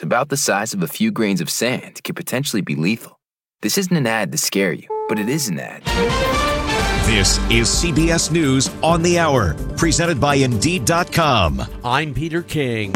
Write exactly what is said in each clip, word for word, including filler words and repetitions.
spores, about the size of a few grains of sand, can potentially be lethal. This isn't an ad to scare you, but it is an ad. This is C B S News on the Hour, presented by Indeed dot com. I'm Peter King.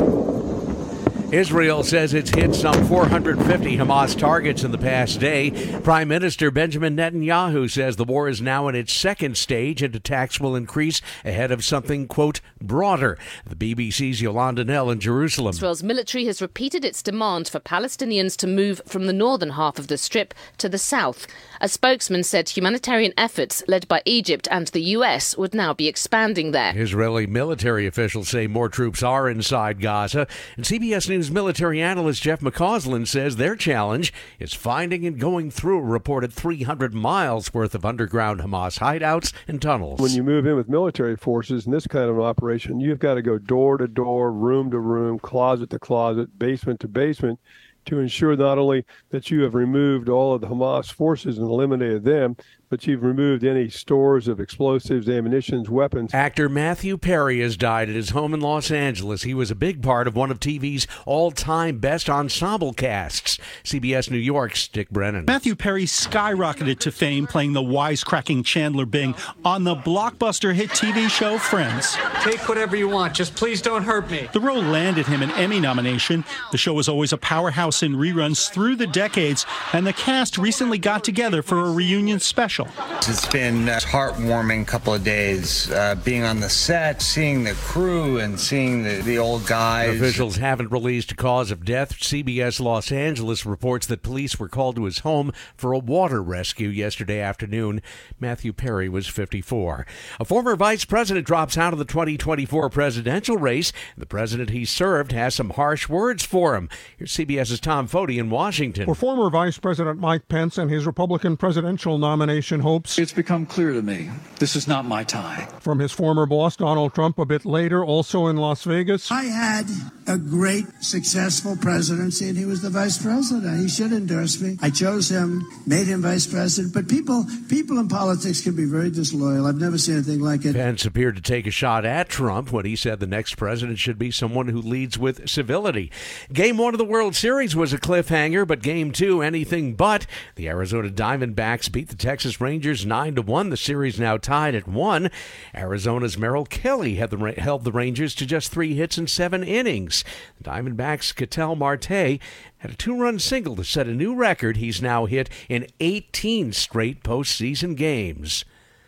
Israel says it's hit some four hundred fifty Hamas targets in the past day. Prime Minister Benjamin Netanyahu says the war is now in its second stage and attacks will increase ahead of something, quote, broader. The B B C's Yolanda Nell in Jerusalem. Israel's military has repeated its demand for Palestinians to move from the northern half of the Strip to the south. A spokesman said humanitarian efforts led by Egypt and the U S would now be expanding there. Israeli military officials say more troops are inside Gaza. And C B S News military analyst Jeff McCausland says their challenge is finding and going through a reported three hundred miles worth of underground Hamas hideouts and tunnels. When you move in with military forces in this kind of an operation, you've got to go door to door, room to room, closet to closet, basement to basement, to ensure not only that you have removed all of the Hamas forces and eliminated them, but you've removed any stores of explosives, ammunitions, weapons. Actor Matthew Perry has died at his home in Los Angeles. He was a big part of one of T V's all-time best ensemble casts. C B S New York's Dick Brennan. Matthew Perry skyrocketed to fame playing the wisecracking Chandler Bing on the blockbuster hit T V show Friends. Take whatever you want, just please don't hurt me. The role landed him an Emmy nomination. The show was always a powerhouse in reruns through the decades, and the cast recently got together for a reunion special. It's been a heartwarming couple of days, uh, being on the set, seeing the crew, and seeing the, the old guys. Officials haven't released a cause of death. C B S Los Angeles reports that police were called to his home for a water rescue yesterday afternoon. Matthew Perry was fifty-four. A former vice president drops out of the twenty twenty-four presidential race. The president he served has some harsh words for him. Here's CBS's Tom Foti in Washington. For former Vice President Mike Pence and his Republican presidential nomination hopes, it's become clear to me this is not my time. From his former boss Donald Trump a bit later, also in Las Vegas. I had a great, successful presidency, and he was the vice president. He should endorse me. I chose him, made him vice president. But people, people in politics can be very disloyal. I've never seen anything like it. Pence appeared to take a shot at Trump when he said the next president should be someone who leads with civility. Game one of the World Series was a cliffhanger, but game two, anything but. The Arizona Diamondbacks beat the Texas Rangers nine to one. The series now tied at one. Arizona's Merrill Kelly had the, held the Rangers to just three hits in seven innings. The Diamondbacks' Ketel Marte had a two-run single to set a new record. He's now hit in eighteen straight postseason games.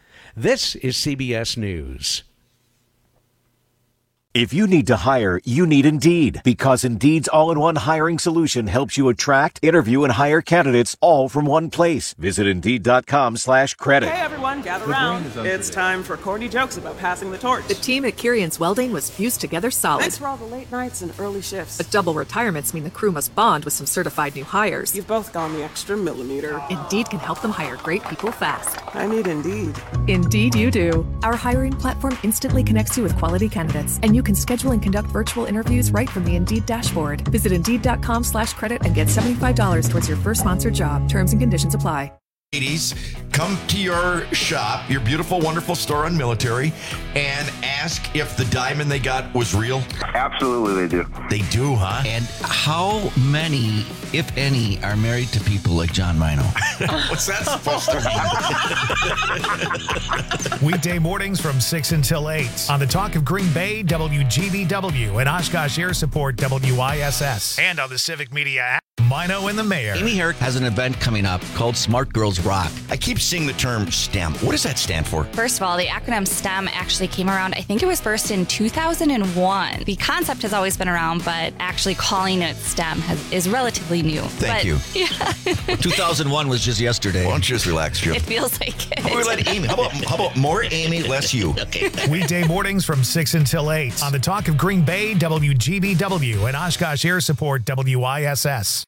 This is C B S News. If you need to hire, you need Indeed, because Indeed's all-in-one hiring solution helps you attract, interview, and hire candidates all from one place. Visit Indeed.com slash credit. Hey everyone, gather around. It's time for corny jokes about passing the torch. The team at Kirian's Welding was fused together solid. Thanks for all the late nights and early shifts. But double retirements mean the crew must bond with some certified new hires. You've both gone the extra millimeter. Indeed can help them hire great people fast. I need Indeed. Indeed you do. Our hiring platform instantly connects you with quality candidates, and you can schedule and conduct virtual interviews right from the Indeed dashboard. Visit Indeed.com slash credit and get seventy-five dollars towards your first sponsored job. Terms and conditions apply. Ladies, come to your shop, your beautiful, wonderful store on Military, and ask if the diamond they got was real. Absolutely, they do. They do, huh? And how many, if any, are married to people like John Mino? What's that supposed to mean? Weekday mornings from six until eight on the Talk of Green Bay, W G B W, and Oshkosh Air Support, W I S S, and on the Civic Media app. Mino and the Mayor. Amy Herrick has an event coming up called Smart Girls Rock. I keep seeing the term STEM. What does that stand for? First of all, the acronym STEM actually came around, I think it was first in two thousand one. The concept has always been around, but actually calling it STEM has, is relatively new. Thank but, you. Yeah. Well, two thousand one was just yesterday. Why don't you just relax, Jim? It feels like it. How about, let Amy, how, about, how about more Amy, less you? Okay. Weekday mornings from six until eight on the Talk of Green Bay, W G B W, and Oshkosh Air Support, W I S S.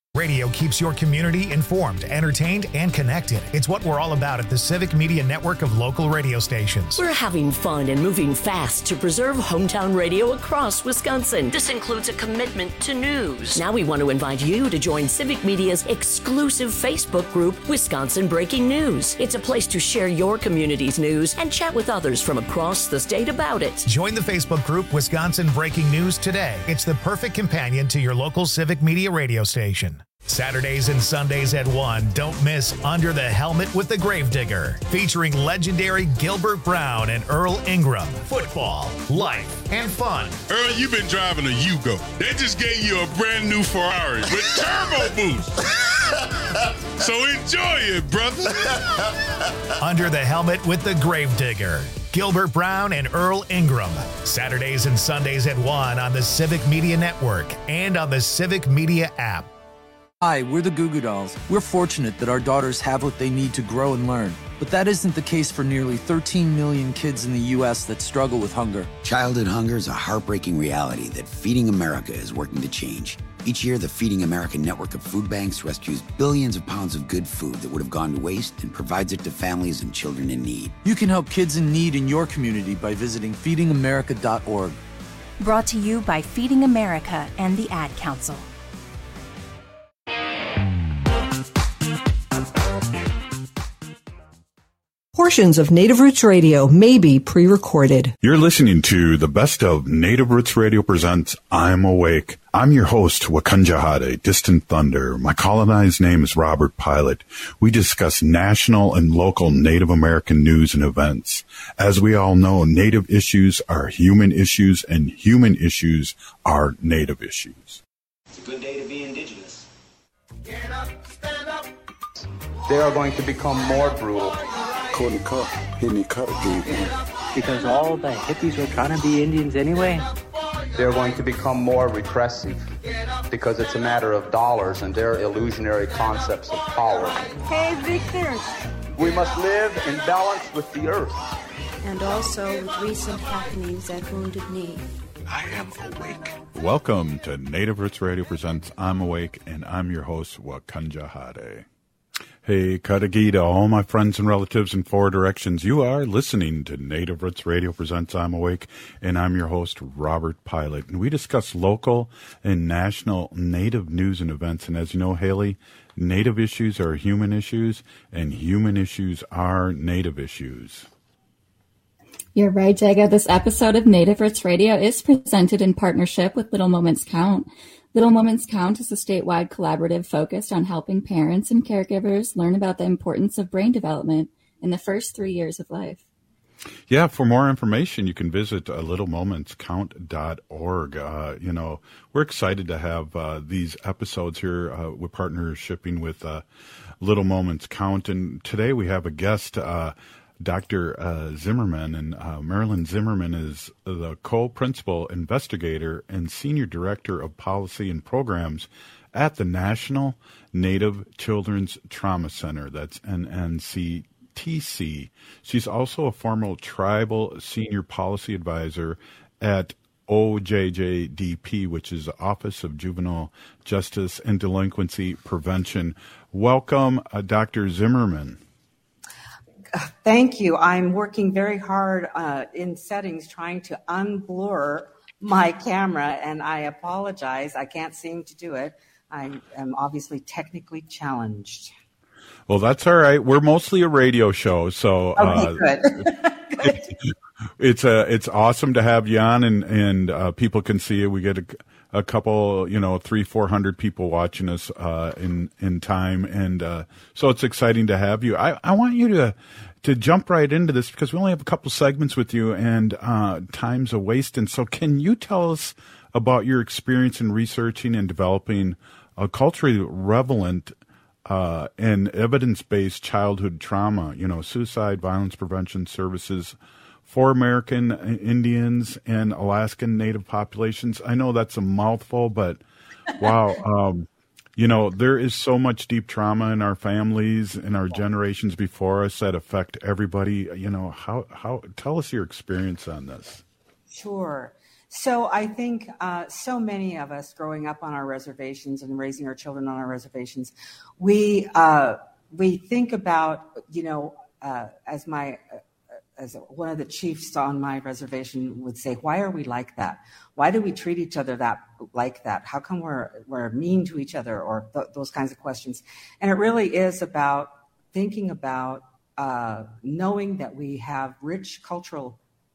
Radio keeps your community informed, entertained, and connected. It's what we're all about at the Civic Media Network of local radio stations. We're having fun and moving fast to preserve hometown radio across Wisconsin. This includes a commitment to news. Now we want to invite you to join Civic Media's exclusive Facebook group, Wisconsin Breaking News. It's a place to share your community's news and chat with others from across the state about it. Join the Facebook group, Wisconsin Breaking News, today. It's the perfect companion to your local Civic Media radio station. Saturdays and Sundays at one, don't miss Under the Helmet with the Gravedigger, featuring legendary Gilbert Brown and Earl Ingram. Football, life, and fun. Earl, you've been driving a Yugo. They just gave you a brand new Ferrari with turbo boost. So enjoy it, brother. Under the Helmet with the Gravedigger. Gilbert Brown and Earl Ingram. Saturdays and Sundays at one on the Civic Media Network and on the Civic Media app. Hi, we're the Goo Goo Dolls. We're fortunate that our daughters have what they need to grow and learn. But that isn't the case for nearly thirteen million kids in the U S that struggle with hunger. Childhood hunger is a heartbreaking reality that Feeding America is working to change. Each year, the Feeding America network of food banks rescues billions of pounds of good food that would have gone to waste and provides it to families and children in need. You can help kids in need in your community by visiting feeding america dot org. Brought to you by Feeding America and the Ad Council. Portions of Native Roots Radio may be pre-recorded. You're listening to the best of Native Roots Radio presents I'm Awake. I'm your host, Wakanja Hade, Distant Thunder. My colonized name is Robert Pilot. We discuss national and local Native American news and events. As we all know, Native issues are human issues, and human issues are Native issues. It's a good day to be indigenous. Get up, stand up. They are going to become more brutal. Because all the hippies were trying to be Indians anyway? They're going to become more repressive because it's a matter of dollars and their illusionary concepts of power. Hey, Victor. We must live in balance with the earth. And also with recent happenings at Wounded Knee. I am awake. Welcome to Native Roots Radio presents I'm Awake, and I'm your host, Wakanja Hade. Hey, Katagida, all my friends and relatives in four directions. You are listening to Native Roots Radio presents I'm Awake, and I'm your host, Robert Pilot. And we discuss local and national Native news and events. And as you know, Haley, Native issues are human issues, and human issues are Native issues. You're right, Jaga. This episode of Native Roots Radio is presented in partnership with Little Moments Count. Little Moments Count is a statewide collaborative focused on helping parents and caregivers learn about the importance of brain development in the first three years of life. Yeah, for more information, you can visit uh, little moments count dot org. Uh, you know, we're excited to have uh, these episodes here. Uh, we're partnershipping with uh, Little Moments Count. And today we have a guest, uh, Doctor Uh, Zimmerman, and uh, Marilyn Zimmerman is the co-principal investigator and senior director of policy and programs at the National Native Children's Trauma Center. That's N N C T C. She's also a former tribal senior policy advisor at O J J D P, which is the Office of Juvenile Justice and Delinquency Prevention. Welcome, uh, Doctor Zimmerman. Thank you. I'm working very hard uh, in settings trying to unblur my camera, and I apologize. I can't seem to do it. I am obviously technically challenged. Well, that's all right. We're mostly a radio show, so okay, uh, good. it, it's uh, it's awesome to have you on, and and uh, people can see it. We get a, a couple, you know, three, four hundred people watching us uh, in in time, and uh, so it's exciting to have you. I, I want you to to jump right into this because we only have a couple segments with you, and uh, time's a waste. And so, can you tell us about your experience in researching and developing a culturally relevant uh, and evidence-based childhood trauma, you know, suicide, violence prevention services for American Indians and Alaskan Native populations? I know that's a mouthful, but wow, um, you know, there is so much deep trauma in our families and our generations before us that affect everybody. You know, how, how, tell us your experience on this. Sure. So I think uh, so many of us growing up on our reservations and raising our children on our reservations, we uh, we think about, you know, uh, as my uh, as one of the chiefs on my reservation would say, why are we like that? Why do we treat each other that like that? How come we're we're mean to each other, or th- those kinds of questions? And it really is about thinking about uh, knowing that we have rich cultural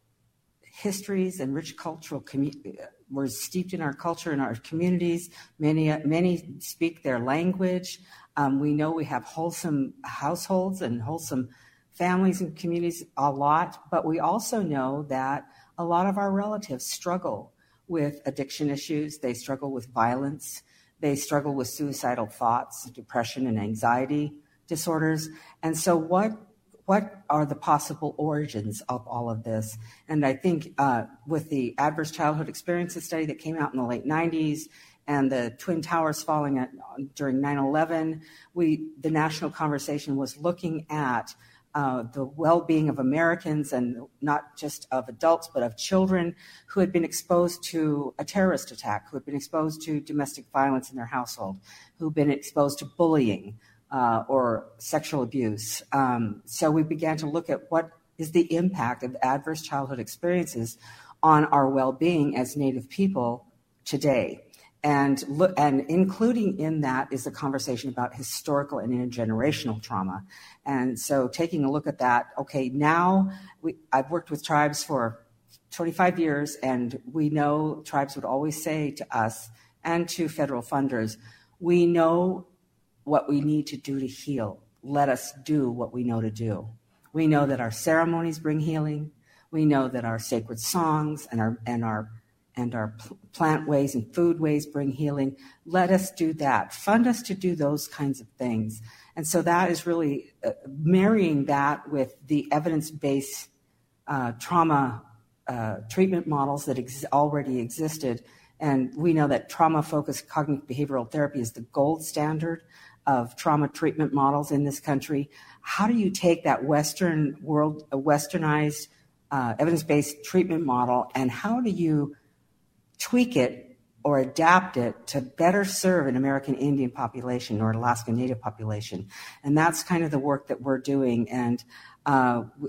histories and rich cultural commu- we're steeped in our culture and our communities. Many many speak their language. Um, we know we have wholesome households and wholesome families and communities a lot, but we also know that a lot of our relatives struggle with addiction issues. They struggle with violence. They struggle with suicidal thoughts, depression, and anxiety disorders. And so what What are the possible origins of all of this? And I think uh, with the Adverse Childhood Experiences study that came out in the late nineties and the Twin Towers falling at, during nine eleven, we, the national conversation was looking at uh, the well-being of Americans, and not just of adults, but of children who had been exposed to a terrorist attack, who had been exposed to domestic violence in their household, who had been exposed to bullying, Uh, or sexual abuse. Um, so we began to look at what is the impact of adverse childhood experiences on our well-being as Native people today. And, look, and including in that is a conversation about historical and intergenerational trauma. And so taking a look at that, okay, now we, I've worked with tribes for twenty-five years, and we know tribes would always say to us and to federal funders, we know what we need to do to heal. Let us do what we know to do. We know that our ceremonies bring healing. We know that our sacred songs and our and our and our plant ways and food ways bring healing. Let us do that. Fund us to do those kinds of things. And so that is really uh, marrying that with the evidence-based uh, trauma uh, treatment models that ex- already existed. And we know that trauma-focused cognitive behavioral therapy is the gold standard of trauma treatment models in this country. How do you take that Western world, a westernized uh, evidence-based treatment model, and how do you tweak it or adapt it to better serve an American Indian population or Alaska Native population? And that's kind of the work that we're doing. And uh, w-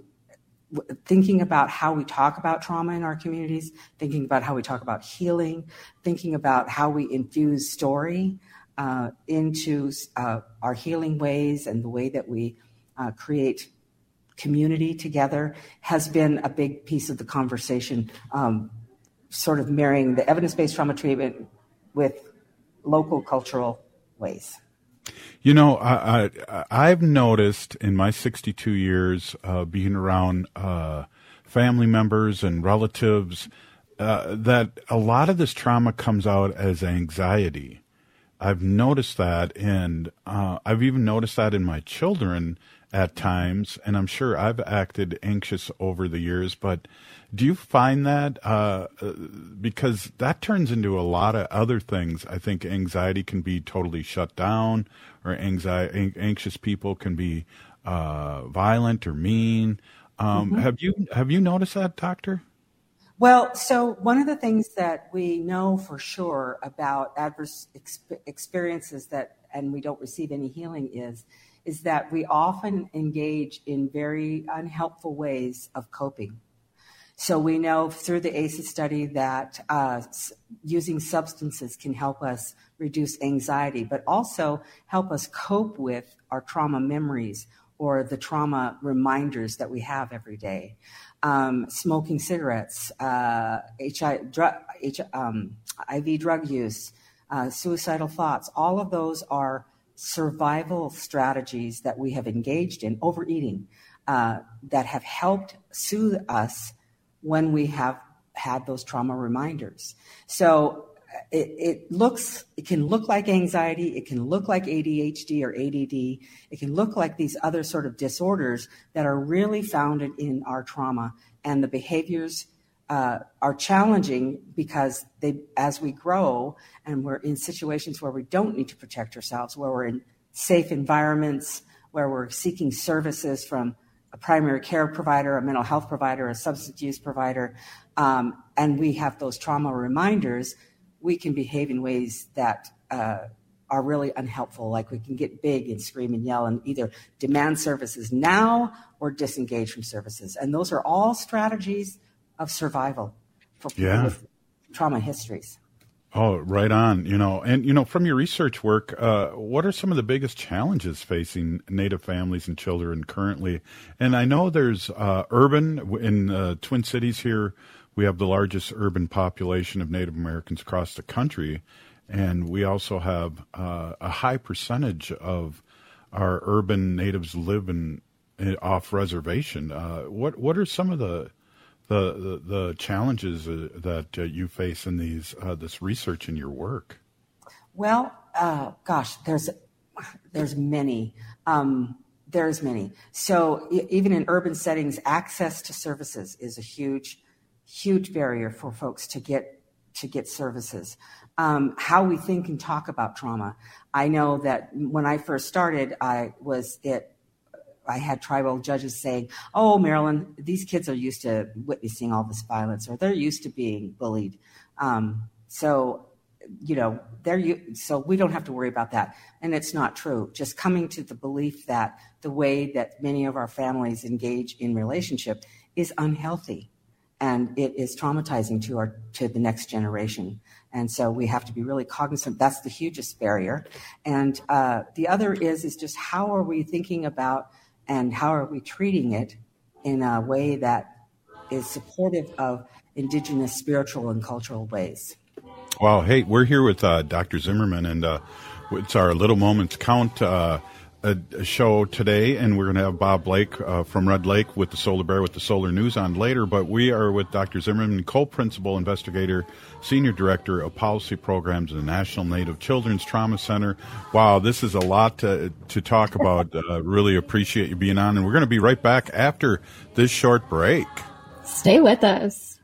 w- thinking about how we talk about trauma in our communities, thinking about how we talk about healing, thinking about how we infuse story Uh, into uh, our healing ways and the way that we uh, create community together has been a big piece of the conversation, um, sort of marrying the evidence-based trauma treatment with local cultural ways. You know, I, I, I've noticed in my sixty-two years uh, being around uh, family members and relatives uh, that a lot of this trauma comes out as anxiety. I've noticed that, and uh, I've even noticed that in my children at times, and I'm sure I've acted anxious over the years, but do you find that? Uh, because that turns into a lot of other things. I think anxiety can be totally shut down, or anxiety, anxious people can be uh, violent or mean. Um, mm-hmm. Have you have you noticed that, Doctor? Well, so one of the things that we know for sure about adverse exp- experiences that, and we don't receive any healing is, is that we often engage in very unhelpful ways of coping. So we know through the A C E study that uh, using substances can help us reduce anxiety, but also help us cope with our trauma memories or the trauma reminders that we have every day. Um, smoking cigarettes, uh, H I, drug, H, um, I V drug use, uh, suicidal thoughts, all of those are survival strategies that we have engaged in, overeating, uh, that have helped soothe us when we have had those trauma reminders. So It, it looks, it can look like anxiety. It can look like A D H D or A D D. It can look like these other sort of disorders that are really founded in our trauma, and the behaviors uh, are challenging because they, as we grow and we're in situations where we don't need to protect ourselves, where we're in safe environments, where we're seeking services from a primary care provider, a mental health provider, a substance use provider, um, and we have those trauma reminders, we can behave in ways that uh, are really unhelpful. Like we can get big and scream and yell and either demand services now or disengage from services. And those are all strategies of survival for people yeah. with trauma histories. Oh, right on. You know, and, you know, from your research work, uh, what are some of the biggest challenges facing Native families and children currently? And I know there's uh, urban, in uh, Twin Cities here, we have the largest urban population of Native Americans across the country. And we also have uh, a high percentage of our urban natives live in, in off reservation. Uh, what what are some of the the the, the challenges uh, that uh, you face in these uh, this research in your work? Well, uh, gosh, there's there's many. Um, there's many. So e- even in urban settings, access to services is a huge, huge barrier for folks to get to get services. Um, how we think and talk about trauma. I know that when I first started, I was it. I had tribal judges saying, "Oh, Marilyn, these kids are used to witnessing all this violence, or they're used to being bullied. Um, so, you know, they're so we don't have to worry about that." And it's not true. Just coming to the belief that the way that many of our families engage in relationship is unhealthy, and it is traumatizing to our to the next generation. And so we have to be really cognizant. That's the hugest barrier. And uh, the other is is just how are we thinking about and how are we treating it in a way that is supportive of indigenous spiritual and cultural ways. Wow. Hey, we're here with uh, Doctor Zimmerman, and uh, it's our Little Moments Count uh, a, a show today, and we're going to have Bob Blake uh, from Red Lake with the Solar Bear with the Solar News on later, but we are with Doctor Zimmerman, co-principal investigator, senior director of policy programs at the National Native Children's Trauma Center. Wow, this is a lot to, to talk about. Uh, really appreciate you being on, and we're going to be right back after this short break. Stay with us.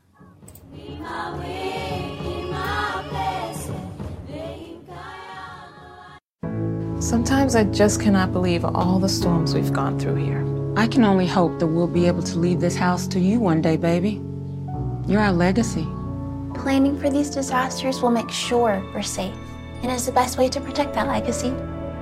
Sometimes I just cannot believe all the storms we've gone through here. I can only hope that we'll be able to leave this house to you one day, baby. You're our legacy. Planning for these disasters will make sure we're safe, and is the best way to protect that legacy.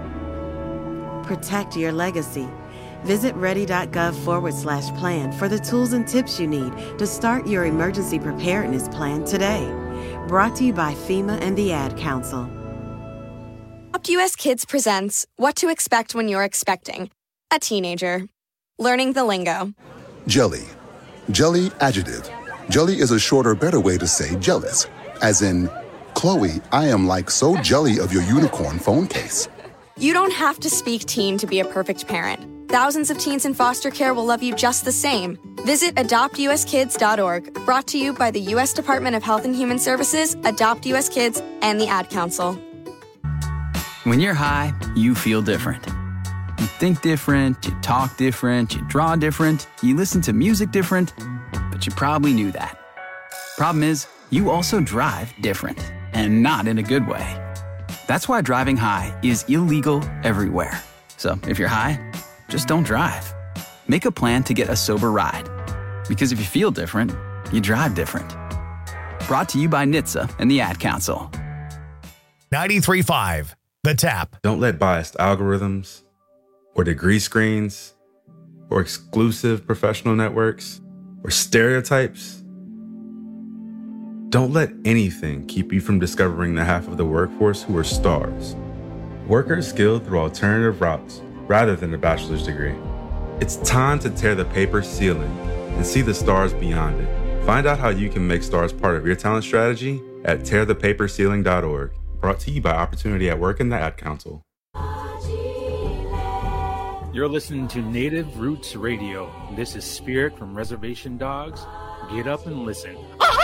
Protect your legacy. Visit ready.gov forward slash plan for the tools and tips you need to start your emergency preparedness plan today. Brought to you by FEMA and the Ad Council. Adopt U S Kids presents What to Expect When You're Expecting a Teenager. Learning the lingo. Jelly. Jelly adjective. Jelly is a shorter, better way to say jealous. As in, Chloe, I am like so jelly of your unicorn phone case. You don't have to speak teen to be a perfect parent. Thousands of teens in foster care will love you just the same. Visit adopt u s kids dot org, brought to you by the U S Department of Health and Human Services, Adopt U S Kids, and the Ad Council. When you're high, you feel different. You think different, you talk different, you draw different, you listen to music different, but you probably knew that. Problem is, you also drive different, and not in a good way. That's why driving high is illegal everywhere. So if you're high, just don't drive. Make a plan to get a sober ride. Because if you feel different, you drive different. Brought to you by N H T S A and the Ad Council. ninety-three point five The Tap. Don't let biased algorithms or degree screens or exclusive professional networks or stereotypes, don't let anything keep you from discovering the half of the workforce who are stars. Workers skilled through alternative routes rather than a bachelor's degree. It's time to tear the paper ceiling and see the stars beyond it. Find out how you can make stars part of your talent strategy at tear the paper ceiling dot org. Brought to you by Opportunity at Work and the Ad Council. You're listening to Native Roots Radio. This is Spirit from Reservation Dogs. Get up and listen.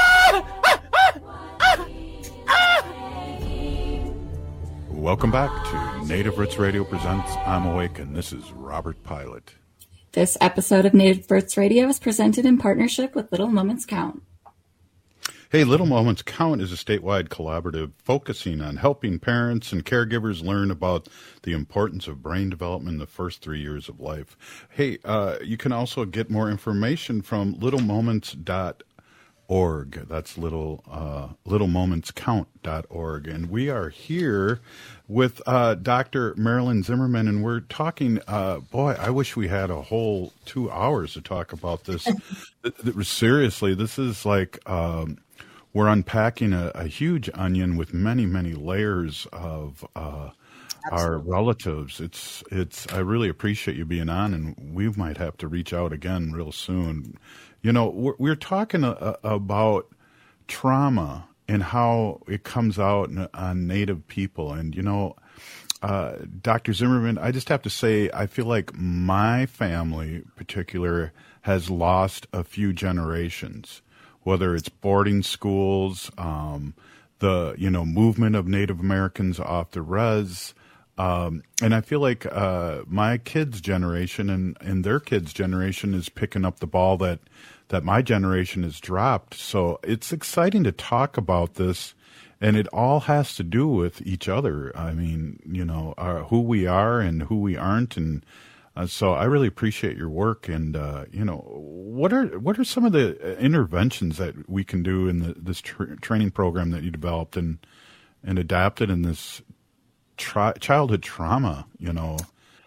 Welcome back to Native Roots Radio presents I'm Awake, and this is Robert Pilot. This episode of Native Roots Radio is presented in partnership with Little Moments Count. Hey, Little Moments Count is a statewide collaborative focusing on helping parents and caregivers learn about the importance of brain development in the first three years of life. Hey, uh, you can also get more information from little moments dot org. That's little uh, little moments count dot org. And we are here with uh, Doctor Marilyn Zimmerman, and we're talking, uh, boy, I wish we had a whole two hours to talk about this. Seriously, this is like um, we're unpacking a, a huge onion with many, many layers of uh, our relatives. It's, it's, I really appreciate you being on, and we might have to reach out again real soon. You know, we're, we're talking a, a, about trauma and how it comes out on Native people. And, you know, uh, Doctor Zimmerman, I just have to say, I feel like my family in particular has lost a few generations, whether it's boarding schools, um, the, you know, movement of Native Americans off the res. Um, and I feel like uh, my kids' generation and, and their kids' generation is picking up the ball that, that my generation has dropped. So it's exciting to talk about this, and it all has to do with each other. I mean, you know, uh, who we are and who we aren't. And uh, so I really appreciate your work. And, uh, you know, what are what are some of the interventions that we can do in the, this tra- training program that you developed and, and adapted in this Tra- childhood trauma, you know?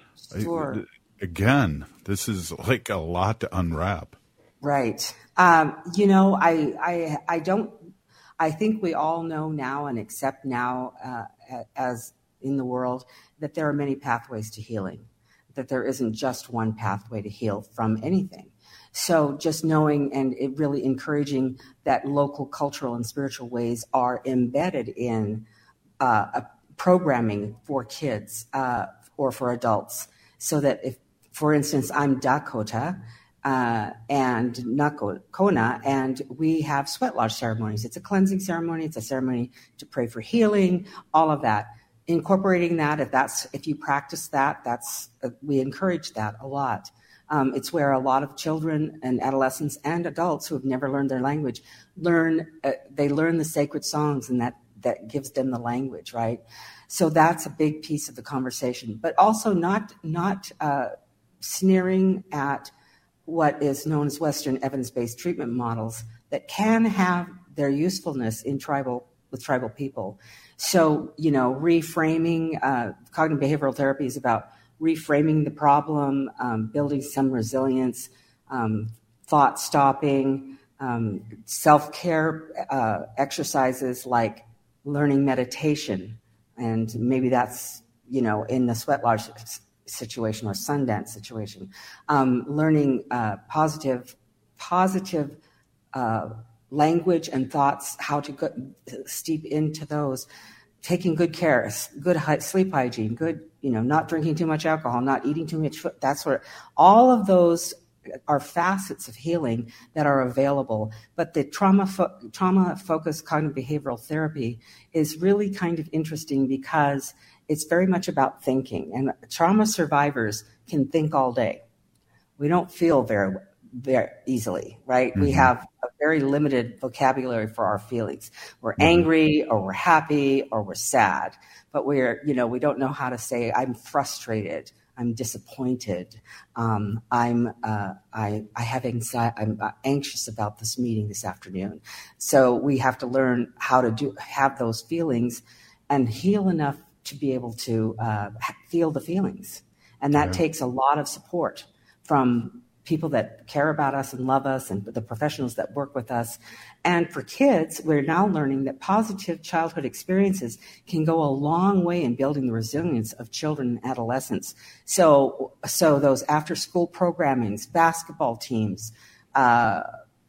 Sure. Again, this is like a lot to unwrap. Right. Um, you know, I, I, I don't, I think we all know now and accept now, uh, as in the world, that there are many pathways to healing, that there isn't just one pathway to heal from anything. So just knowing and it really encouraging that local cultural and spiritual ways are embedded in uh, a programming for kids uh, or for adults, so that if, for instance, I'm Dakota uh, and Nakona, and we have sweat lodge ceremonies. It's a cleansing ceremony. It's a ceremony to pray for healing, all of that. Incorporating that, if that's if you practice that, that's uh, we encourage that a lot. Um, it's where a lot of children and adolescents and adults who have never learned their language learn. Uh, they learn the sacred songs, and that. that gives them the language, right? So that's a big piece of the conversation, but also not not uh, sneering at what is known as Western evidence-based treatment models that can have their usefulness in tribal with tribal people. So, you know, reframing, uh, cognitive behavioral therapy is about reframing the problem, um, building some resilience, um, thought stopping, um, self-care uh, exercises like learning meditation, and maybe that's, you know, in the sweat lodge situation or Sundance situation, um, learning uh, positive, positive uh, language and thoughts, how to go, steep into those, taking good care, good sleep hygiene, good, you know, not drinking too much alcohol, not eating too much food, that sort of, all of those are facets of healing that are available. But the trauma fo- trauma focused cognitive behavioral therapy is really kind of interesting because it's very much about thinking, and trauma survivors can think all day. We don't feel very very easily, right? Mm-hmm. We have a very limited vocabulary for our feelings. We're mm-hmm. angry, or we're happy, or we're sad, but we're, you know, we don't know how to say I'm frustrated, I'm disappointed. Um, I'm, uh, I, I have anxiety. I'm anxious about this meeting this afternoon. So we have to learn how to do, have those feelings and heal enough to be able to uh, feel the feelings. And that yeah. takes a lot of support from people that care about us and love us, and the professionals that work with us. And for kids, we're now learning that positive childhood experiences can go a long way in building the resilience of children and adolescents. So, so those after-school programmings, basketball teams, uh,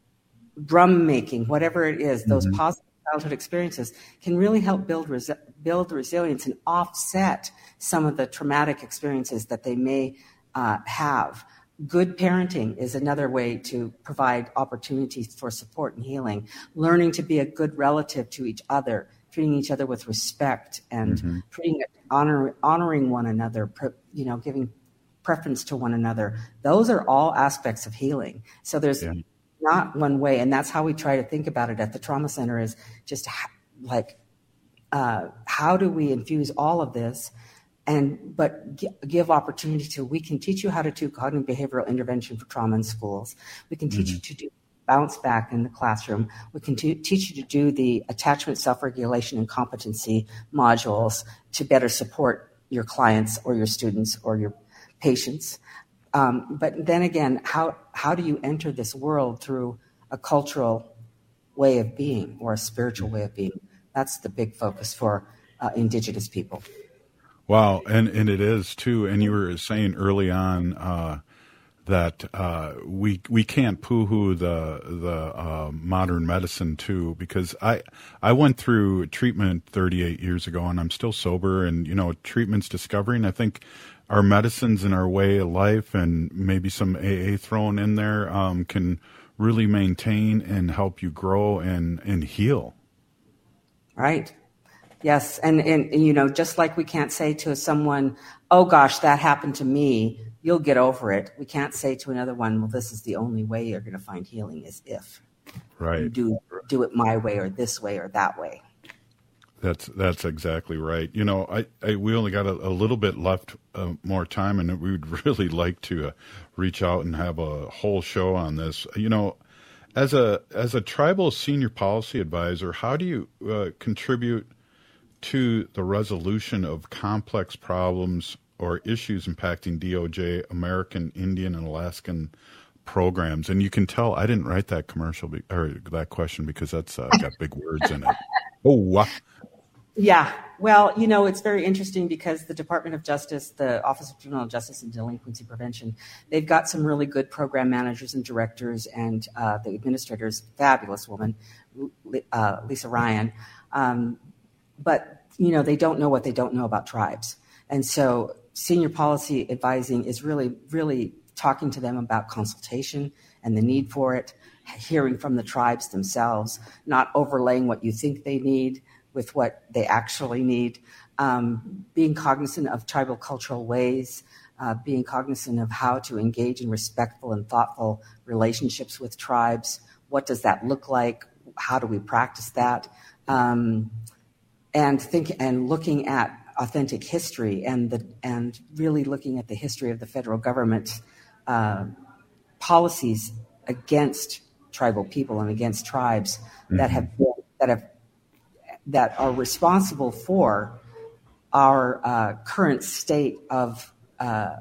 drum making, whatever it is, those mm-hmm. positive childhood experiences can really help build res- build resilience and offset some of the traumatic experiences that they may uh, have. Good parenting is another way to provide opportunities for support and healing. Learning to be a good relative to each other, treating each other with respect, and mm-hmm. treating honor, honoring one another, you know, giving preference to one another. Those are all aspects of healing. So there's yeah. not one way, and that's how we try to think about it at the trauma center. Is just ha- like uh, how do we infuse all of this? And but g- give opportunity to, we can teach you how to do cognitive behavioral intervention for trauma in schools. We can teach mm-hmm. you to do bounce back in the classroom. We can t- teach you to do the attachment, self-regulation, and competency modules to better support your clients or your students or your patients. Um, but then again, how, how do you enter this world through a cultural way of being or a spiritual way of being? That's the big focus for uh, Indigenous people. Wow, and, and it is too. And you were saying early on uh, that uh, we we can't poo-hoo the the uh, modern medicine too, because I I went through treatment thirty-eight years ago, and I'm still sober. And you know, treatment's discovering. I think our medicines and our way of life, and maybe some A A thrown in there, um, can really maintain and help you grow and and heal. Right. Yes, and, and, and, you know, just like we can't say to someone, oh, gosh, that happened to me, you'll get over it. We can't say to another one, well, this is the only way you're going to find healing is if right. you do, do it my way or this way or that way. That's that's exactly right. You know, I, I we only got a, a little bit left uh, more time, and we would really like to uh, reach out and have a whole show on this. You know, as a as a tribal senior policy advisor, how do you uh, contribute to the resolution of complex problems or issues impacting D O J, American Indian, and Alaskan programs? And you can tell I didn't write that commercial be, or that question because that's uh, got big words in it. Oh, wow. Yeah. Well, you know, it's very interesting because the Department of Justice, the Office of Juvenile Justice and Delinquency Prevention, they've got some really good program managers and directors, and uh, the administrator's fabulous woman, uh, Lisa Ryan. Um, but, you know, they don't know what they don't know about tribes. And so senior policy advising is really, really talking to them about consultation and the need for it, hearing from the tribes themselves, not overlaying what you think they need with what they actually need, um, being cognizant of tribal cultural ways, uh, being cognizant of how to engage in respectful and thoughtful relationships with tribes. What does that look like? How do we practice that? Um, and think and looking at authentic history and the and really looking at the history of the federal government uh, policies against tribal people and against tribes mm-hmm. that have been, that have that are responsible for our uh, current state of uh,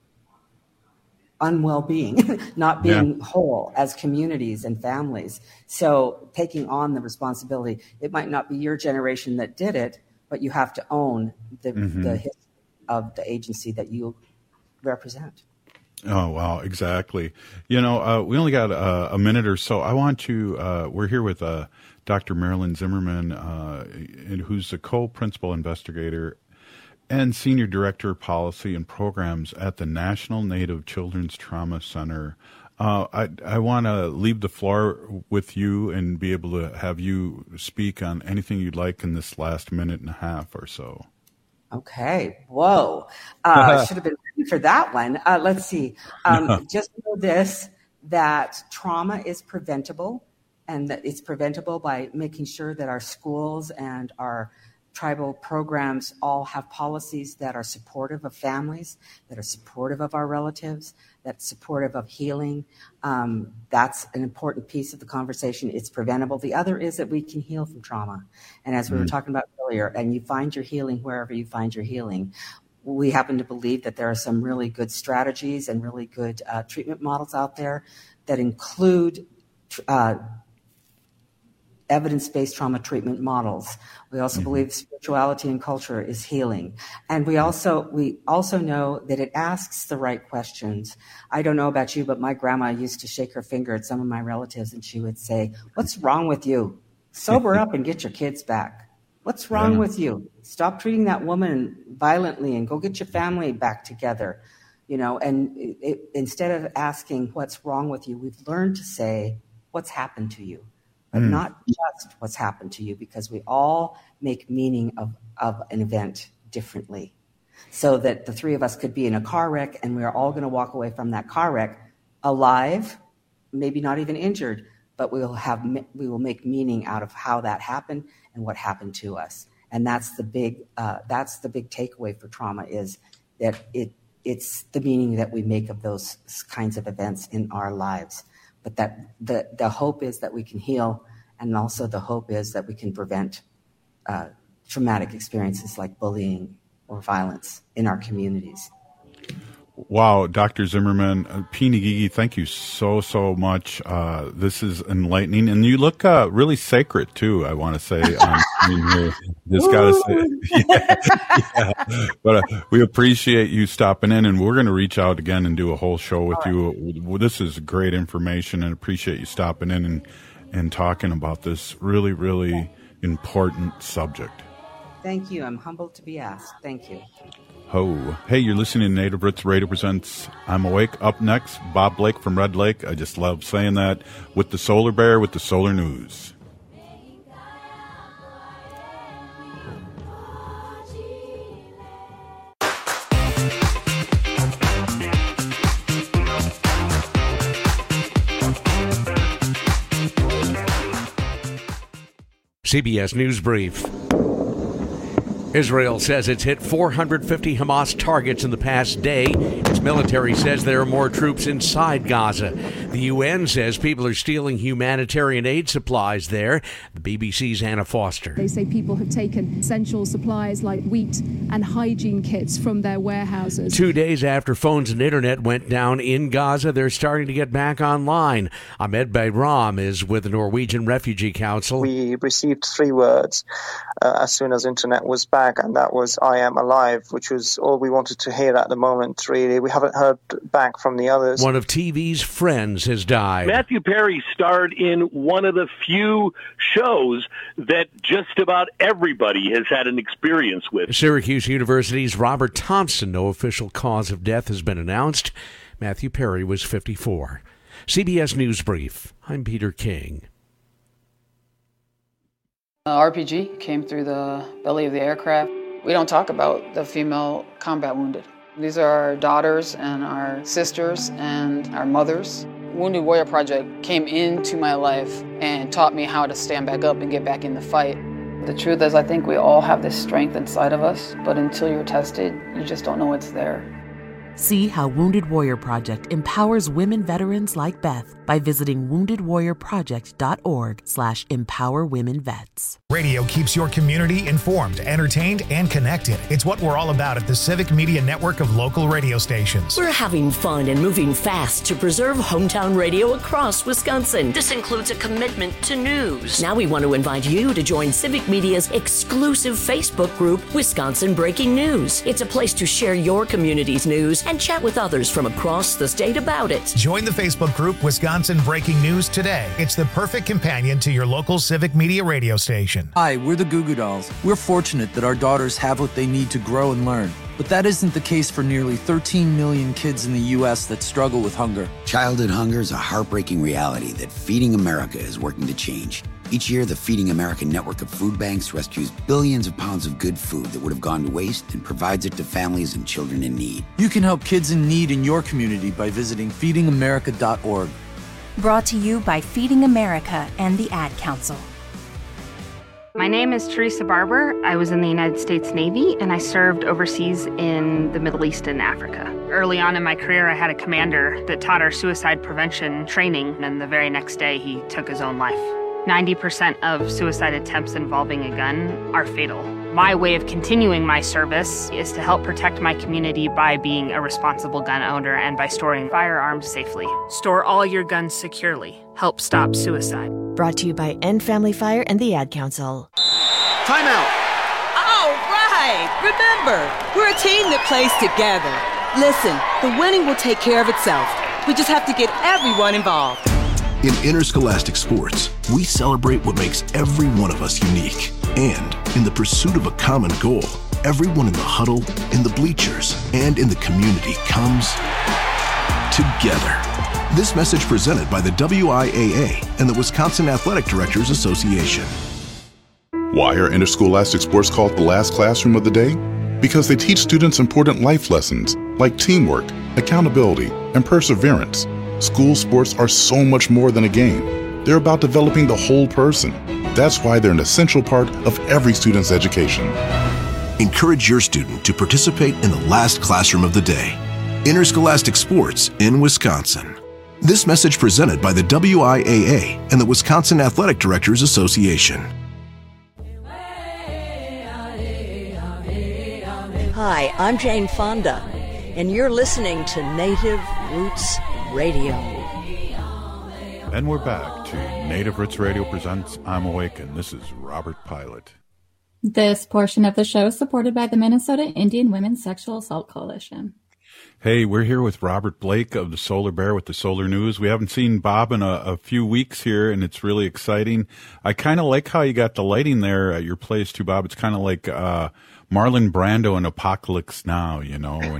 unwell being, not being yeah. whole as communities and families. So taking on the responsibility, it might not be your generation that did it, but you have to own the, mm-hmm. the history of the agency that you represent. Oh, wow, exactly. You know, uh, we only got uh, a minute or so. I want to, uh, we're here with uh, Doctor Marilyn Zimmerman, uh, who's the co-principal investigator and senior director of policy and programs at the National Native Children's Trauma Center. Uh, I, I want to leave the floor with you and be able to have you speak on anything you'd like in this last minute and a half or so. Okay. Whoa. Uh, I should have been ready for that one. Uh, let's see. Um, just know this, that trauma is preventable, and that it's preventable by making sure that our schools and our tribal programs all have policies that are supportive of families, that are supportive of our relatives, that's supportive of healing. Um, that's an important piece of the conversation. It's preventable. The other is that we can heal from trauma. And as we were talking about earlier, and you find your healing wherever you find your healing. We happen to believe that there are some really good strategies and really good uh, treatment models out there that include uh, evidence-based trauma treatment models. We also mm-hmm. believe spirituality and culture is healing. And we also we also know that it asks the right questions. I don't know about you, but my grandma used to shake her finger at some of my relatives and she would say, "What's wrong with you? Sober up and get your kids back. What's wrong yeah. with you? Stop treating that woman violently and go get your family back together." You know, and it, it, instead of asking what's wrong with you, we've learned to say, what's happened to you? But mm. not just what's happened to you, because we all make meaning of, of an event differently. So that the three of us could be in a car wreck and we're all going to walk away from that car wreck alive, maybe not even injured, but we will have we will make meaning out of how that happened and what happened to us. And that's the big uh, that's the big takeaway for trauma, is that it it's the meaning that we make of those kinds of events in our lives. but that the, the hope is that we can heal, and also the hope is that we can prevent uh, traumatic experiences like bullying or violence in our communities. Wow, Doctor Zimmerman, uh, P. Ngigi, thank you so, so much. Uh, this is enlightening. And you look uh, really sacred, too, I want to say. Um, I mean, you just got to say, yeah, yeah. But uh, we appreciate you stopping in, and we're going to reach out again and do a whole show with All you. Right. This is great information, and appreciate you stopping in and, and talking about this really, really important subject. Thank you. I'm humbled to be asked. Thank you. Ho. Hey, you're listening to Native Roots Radio Presents I'm Awake. Up next, Bob Blake from Red Lake. I just love saying that. With the Solar Bear, with the Solar News. C B S News Brief. Israel says it's hit four hundred fifty Hamas targets in the past day. Its military says there are more troops inside Gaza. The U N says people are stealing humanitarian aid supplies there. The B B C's Anna Foster. They say people have taken essential supplies like wheat and hygiene kits from their warehouses. Two days after phones and internet went down in Gaza, they're starting to get back online. Ahmed Bayram is with the Norwegian Refugee Council. We received three words uh, as soon as internet was back, and that was "I am alive," which was all we wanted to hear at the moment, really. We haven't heard back from the others. One of T V's friends has died. Matthew Perry starred in one of the few shows that just about everybody has had an experience with. Syracuse University's Robert Thompson. No official cause of death has been announced. Matthew Perry was fifty-four. C B S News Brief. I'm Peter King. Uh, R P G came through the belly of the aircraft. We don't talk about the female combat wounded. These are our daughters and our sisters and our mothers. Wounded Warrior Project came into my life and taught me how to stand back up and get back in the fight. The truth is, I think we all have this strength inside of us, but until you're tested, you just don't know it's there. See how Wounded Warrior Project empowers women veterans like Beth by visiting wounded warrior project dot org slash empower women vets. Radio keeps your community informed, entertained, and connected. It's what we're all about at the Civic Media Network of local radio stations. We're having fun and moving fast to preserve hometown radio across Wisconsin. This includes a commitment to news. Now we want to invite you to join Civic Media's exclusive Facebook group, Wisconsin Breaking News. It's a place to share your community's news and chat with others from across the state about it. Join the Facebook group Wisconsin Breaking News today. It's the perfect companion to your local Civic Media radio station. Hi, we're the Goo Goo Dolls. We're fortunate that our daughters have what they need to grow and learn. But that isn't the case for nearly thirteen million kids in the U S that struggle with hunger. Childhood hunger is a heartbreaking reality that Feeding America is working to change. Each year, the Feeding America network of food banks rescues billions of pounds of good food that would have gone to waste and provides it to families and children in need. You can help kids in need in your community by visiting feeding america dot org. Brought to you by Feeding America and the Ad Council. My name is Teresa Barber. I was in the United States Navy, and I served overseas in the Middle East and Africa. Early on in my career, I had a commander that taught our suicide prevention training, and the very next day, he took his own life. ninety percent of suicide attempts involving a gun are fatal. My way of continuing my service is to help protect my community by being a responsible gun owner and by storing firearms safely. Store all your guns securely. Help stop suicide. Brought to you by End Family Fire and the Ad Council. Time out! All right! Remember, we're a team that plays together. Listen, the winning will take care of itself. We just have to get everyone involved. In interscholastic sports, we celebrate what makes every one of us unique. And in the pursuit of a common goal, everyone in the huddle, in the bleachers, and in the community comes together. This message presented by the W I A A and the Wisconsin Athletic Directors Association. Why are interscholastic sports called the last classroom of the day? Because they teach students important life lessons like teamwork, accountability, and perseverance. School sports are so much more than a game. They're about developing the whole person. That's why they're an essential part of every student's education. Encourage your student to participate in the last classroom of the day. Interscholastic sports in Wisconsin. This message presented by the W I A A and the Wisconsin Athletic Directors Association. Hi, I'm Jane Fonda, and you're listening to Native Roots Radio. And we're back to Native Roots Radio presents I'm Awake, and this is Robert Pilot. This portion of the show is supported by the Minnesota Indian Women's Sexual Assault Coalition. Hey, we're here with Robert Blake of the Solar Bear with the Solar News. We haven't seen Bob in a, a few weeks here, and it's really exciting. I kind of like how you got the lighting there at your place, too, Bob. It's kind of like uh, Marlon Brando in Apocalypse Now, you know. And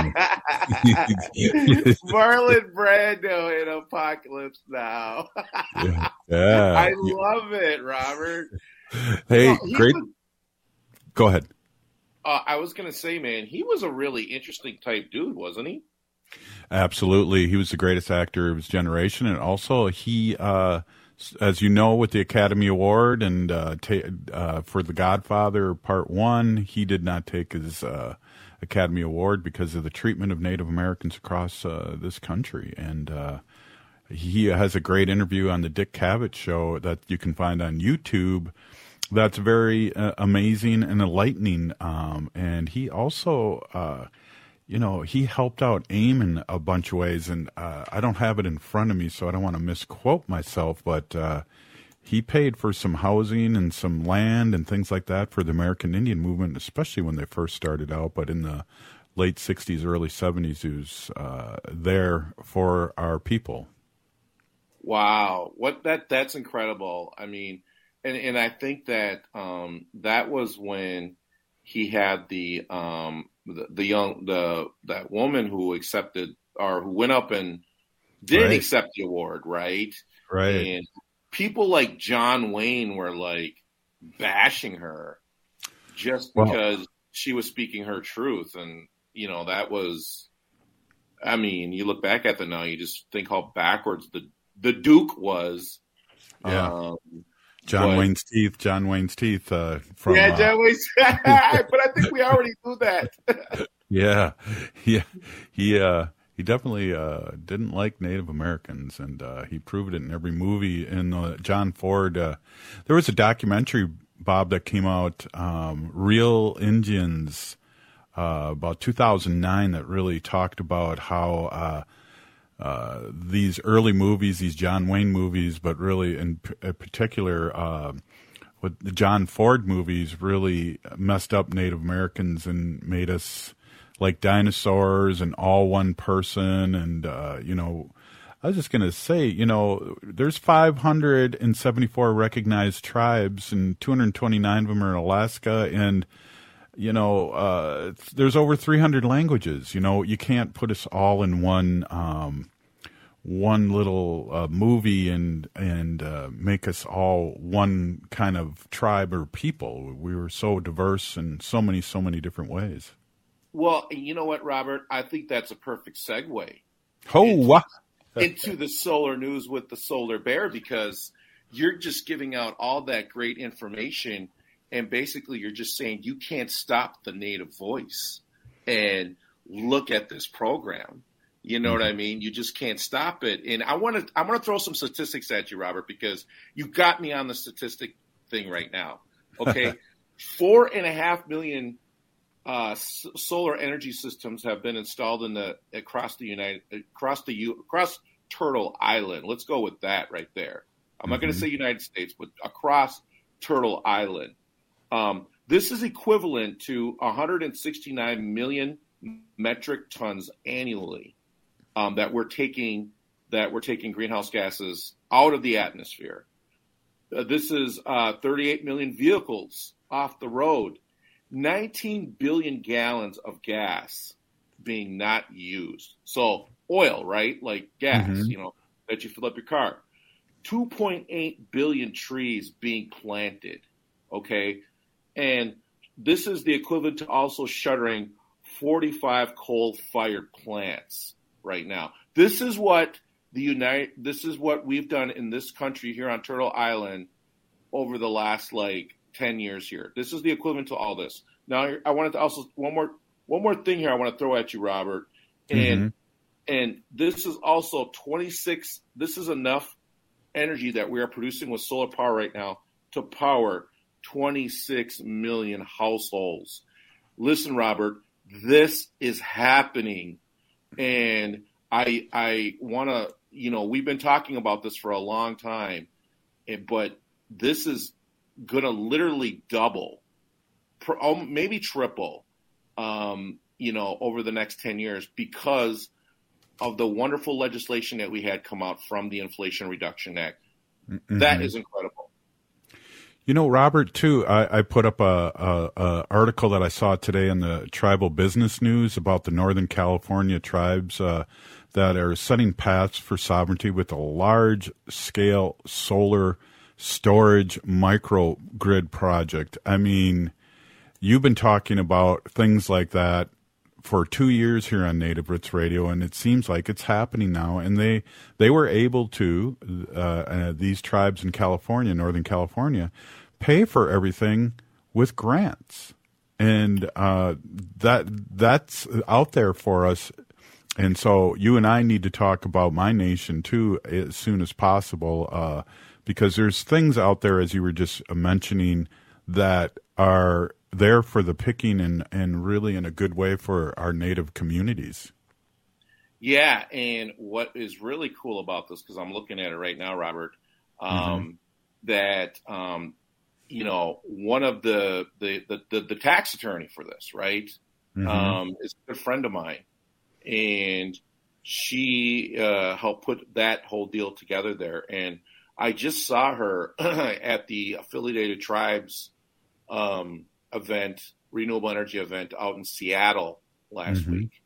Marlon Brando in Apocalypse Now. yeah. yeah. I love it, Robert. Hey, well, great. Was, Go ahead. Uh, I was going to say, man, he was a really interesting type dude, wasn't he? Absolutely. He was the greatest actor of his generation. And also he, uh, as you know, with the Academy Award and uh, ta- uh, for The Godfather Part One, he did not take his uh, Academy Award because of the treatment of Native Americans across uh, this country. And uh, he has a great interview on the Dick Cavett Show that you can find on YouTube. That's very uh, amazing and enlightening. Um, and he also, uh, you know, he helped out AIM in a bunch of ways. And uh, I don't have it in front of me, so I don't want to misquote myself. But uh, he paid for some housing and some land and things like that for the American Indian movement, especially when they first started out. But in the late sixties, early seventies, he was uh, there for our people. Wow. What that that's incredible. I mean, And and I think that um, that was when he had the, um, the the young the that woman who accepted or who went up and did right. accept the award, right? Right. And people like John Wayne were like bashing her just well, because she was speaking her truth, and you know that was. I mean, you look back at that now, you just think how backwards the the Duke was. Yeah. Um, John but, Wayne's teeth, John Wayne's teeth. Uh, from, yeah, John uh, Wayne's. But I think we already knew that. yeah, yeah, he uh, he definitely uh, didn't like Native Americans, and uh, he proved it in every movie. In uh, John Ford, uh, there was a documentary, Bob, that came out, um, Real Indians, uh, about two thousand nine, that really talked about how. Uh, Uh, these early movies, these John Wayne movies, but really in p- in particular, uh, with the John Ford movies really messed up Native Americans and made us like dinosaurs and all one person. And, uh, you know, I was just going to say, you know, there's five hundred seventy-four recognized tribes and two hundred twenty-nine of them are in Alaska. And, you know, uh, there's over three hundred languages. You know, you can't put us all in one, um, one little uh, movie and and uh, make us all one kind of tribe or people. We were so diverse in so many, so many different ways. Well, you know what, Robert? I think that's a perfect segue. Oh, into, wow. into the Solar News with the Solar Bear, because you're just giving out all that great information. And basically, you're just saying you can't stop the Native voice and look at this program. You know mm-hmm. what I mean? You just can't stop it. And I want to I want to throw some statistics at you, Robert, because you got me on the statistic thing right now. Okay, four and a half million uh, s- solar energy systems have been installed in the across the United across the U, across Turtle Island. Let's go with that right there. I'm mm-hmm. not going to say United States, but across Turtle Island. Um, this is equivalent to one hundred sixty-nine million metric tons annually um, that we're taking that we're taking greenhouse gases out of the atmosphere. Uh, this is uh, thirty-eight million vehicles off the road, nineteen billion gallons of gas being not used. So oil, right? Like gas, mm-hmm. you know, that you fill up your car. two point eight billion trees being planted. Okay. And this is the equivalent to also shuttering forty-five coal-fired plants right now. This is what the United. This is what we've done in this country here on Turtle Island over the last like ten years here. This is the equivalent to all this. Now, I wanted to also one more one more thing here. I want to throw at you, Robert, and mm-hmm. And this is also twenty-six. This is enough energy that we are producing with solar power right now to power twenty-six million households. Listen, Robert, this is happening. And I I want to, you know, we've been talking about this for a long time, but this is going to literally double, maybe triple, um, you know, over the next ten years because of the wonderful legislation that we had come out from the Inflation Reduction Act. Mm-hmm. That is incredible. You know, Robert, too, I, I put up a, a, a article that I saw today in the Tribal Business News about the Northern California tribes uh, that are setting paths for sovereignty with a large-scale solar storage microgrid project. I mean, you've been talking about things like that for two years here on Native Roots Radio, and it seems like it's happening now. And they they were able to, uh, uh, these tribes in California, Northern California, pay for everything with grants. And uh, that that's out there for us. And so you and I need to talk about My Nation, too, as soon as possible, uh, because there's things out there, as you were just mentioning, that are there for the picking and, and really in a good way for our Native communities. Yeah, and what is really cool about this, because I'm looking at it right now, Robert, um, mm-hmm. that, um, you know, one of the the, the, the the tax attorney for this, right, mm-hmm. um, is a good friend of mine. And she uh, helped put that whole deal together there. And I just saw her at the Affiliated Tribes um, event, renewable energy event out in Seattle last mm-hmm. week.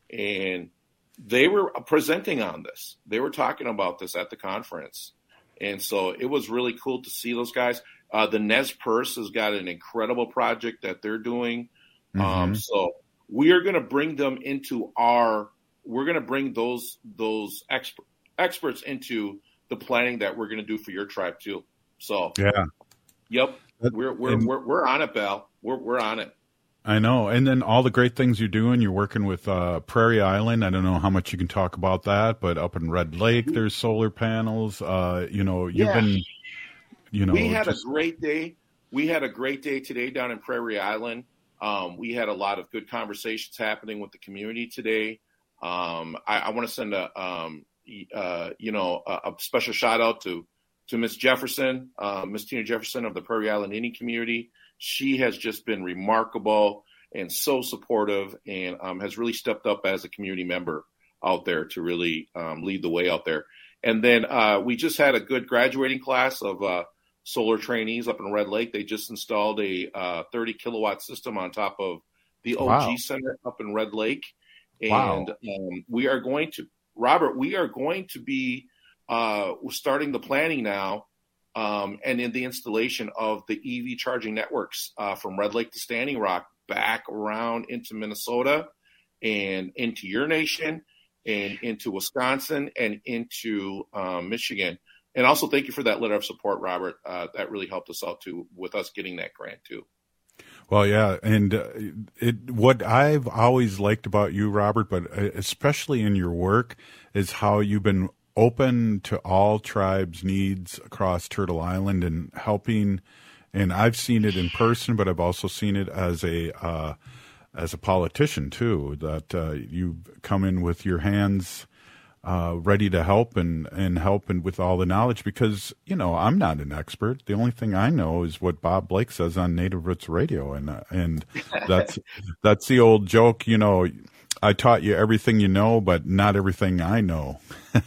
And they were presenting on this. They were talking about this at the conference. And so it was really cool to see those guys. Uh, the Nez Perce has got an incredible project that they're doing. Mm-hmm. Um, so we are going to bring them into our, we're going to bring those, those exp- experts into the planning that we're going to do for your tribe too. So, yeah. Yep. We're, we're, and, we're, we're on it, Bal. We're, we're on it. I know. And then all the great things you're doing, you're working with uh, Prairie Island. I don't know how much you can talk about that, but up in Red Lake, there's solar panels. Uh, you know, you've yeah. been, you know. We had just... a great day. We had a great day today down in Prairie Island. Um, we had a lot of good conversations happening with the community today. Um, I, I want to send a, um, uh, you know, a, a special shout out to, to Miss Jefferson, uh, Miss Tina Jefferson of the Prairie Island Indian community. She has just been remarkable and so supportive, and um, has really stepped up as a community member out there to really um, lead the way out there. And then uh, we just had a good graduating class of uh, solar trainees up in Red Lake. They just installed a uh, thirty kilowatt system on top of the O G wow. Center up in Red Lake. And wow. um, we are going to, Robert, we are going to be uh, starting the planning now um, and in the installation of the E V charging networks uh, from Red Lake to Standing Rock back around into Minnesota and into your nation and into Wisconsin and into um, Michigan. And also thank you for that letter of support, Robert. Uh, that really helped us out too, with us getting that grant too. Well, yeah. And uh, it, what I've always liked about you, Robert, but especially in your work, is how you've been open to all tribes' needs across Turtle Island and helping. And I've seen it in person, but I've also seen it as a, uh, as a politician too, that uh, you come in with your hands Uh, ready to help and, and help and with all the knowledge, because, you know, I'm not an expert. The only thing I know is what Bob Blake says on Native Roots Radio. And, uh, and that's, that's the old joke, you know, I taught you everything you know, but not everything I know.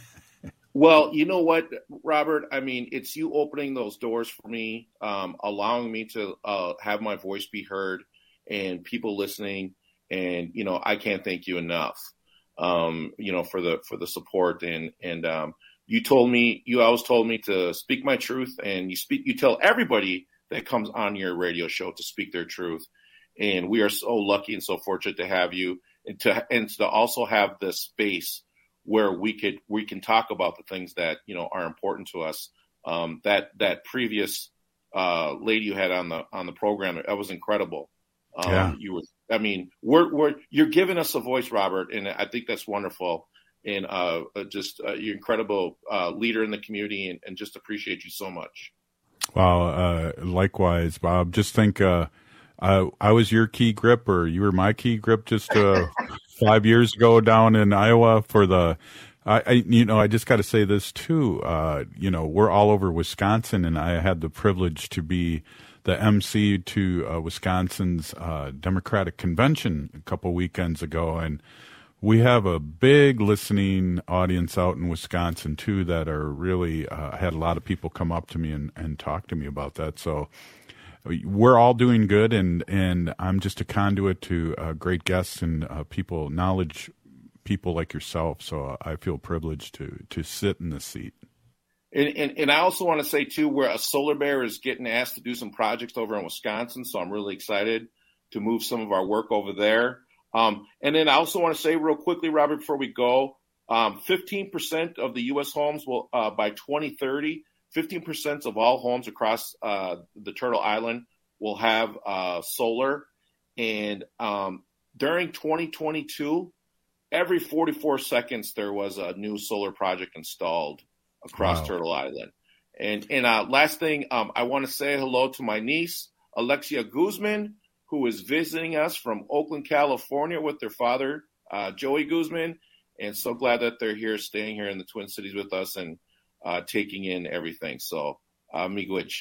Well, you know what, Robert, I mean, it's you opening those doors for me, um, allowing me to uh, have my voice be heard and people listening. And, you know, I can't thank you enough. Um, you know, for the, for the support and, and, um, you told me, you always told me to speak my truth, and you speak, you tell everybody that comes on your radio show to speak their truth. And we are so lucky and so fortunate to have you and to, and to also have this space where we could, we can talk about the things that, you know, are important to us. Um, that, that previous, uh, lady you had on the, on the program, that was incredible. Um, yeah. you were, I mean, we're, we're, you're giving us a voice, Robert, and I think that's wonderful. and uh, just uh, you're incredible uh, leader in the community, and, and just appreciate you so much. Wow. Uh, likewise, Bob. Just think, uh, I, I was your key grip, or you were my key grip just uh, five years ago down in Iowa for the. I, I you know, I just got to say this too. Uh, you know, we're all over Wisconsin, and I had the privilege to be the M C to uh, Wisconsin's uh, Democratic Convention a couple weekends ago, and we have a big listening audience out in Wisconsin too that are really. Uh, I had a lot of people come up to me and, and talk to me about that. So we're all doing good, and and I'm just a conduit to uh, great guests and uh, people knowledge. People like yourself, so I feel privileged to to sit in this seat. And, and, and I also want to say, too, where a Solar Bear is getting asked to do some projects over in Wisconsin, so I'm really excited to move some of our work over there. Um, and then I also want to say real quickly, Robert, before we go, um, fifteen percent of the U S homes will, uh, by twenty thirty, fifteen percent of all homes across uh, the Turtle Island will have uh, solar. And um, during twenty twenty-two, every forty-four seconds, there was a new solar project installed across wow. Turtle Island. And and uh, last thing, um, I want to say hello to my niece, Alexia Guzman, who is visiting us from Oakland, California with their father, uh, Joey Guzman. And so glad that they're here, staying here in the Twin Cities with us and uh, taking in everything. So, uh, miigwech.